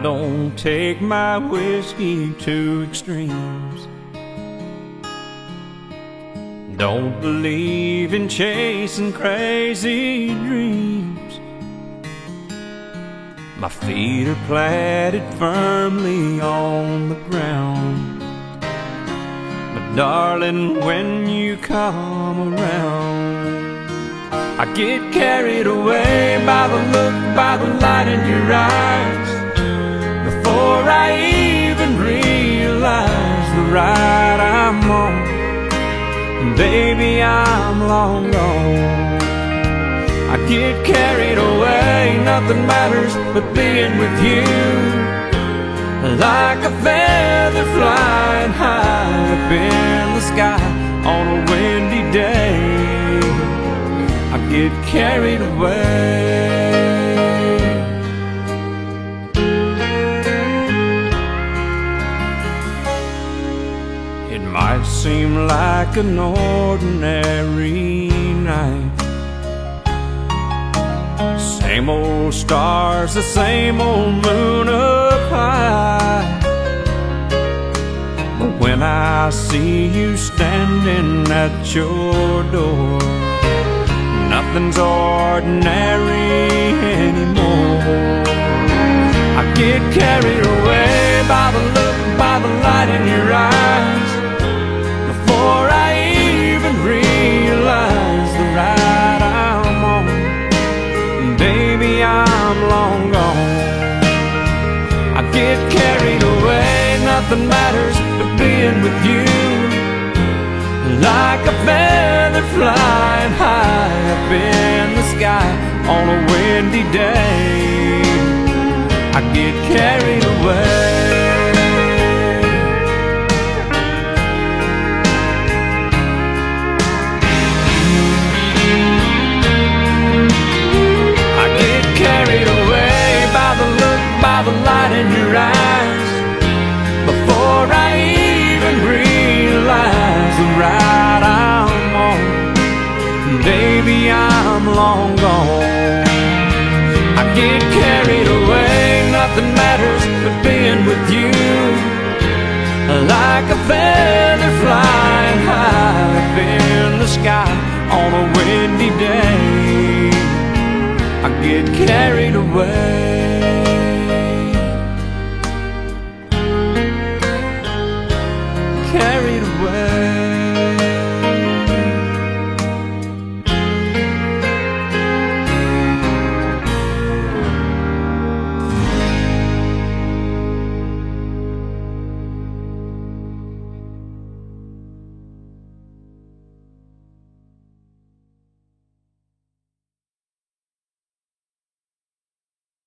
don't take my whiskey to extremes. Don't believe in chasing crazy dreams. My feet are planted firmly on the ground. But darling, when you come around, I get carried away by the look, by the light in your eyes. Before I even realize the ride I'm on, baby, I'm long gone. I get carried away, nothing matters but being with you. Like a feather flying high up in the sky on a windy day, I get carried away. It might seem like an ordinary night, same old stars, the same old moon up high. But when I see you standing at your door, nothing's ordinary anymore. I get carried away by the look, by the light in your eyes. Before I even realize the ride I'm on, baby, I'm long gone. I get carried away, nothing matters but being with you. Like a feather flying high up in the sky on a windy day, I get carried away. Carried away by the look, by the light in your eyes. Before I even realize the ride I'm on, baby, I'm long gone. I get carried away, nothing matters but being with you. Like a feather flying high up in the sky on a windy day, I get carried away.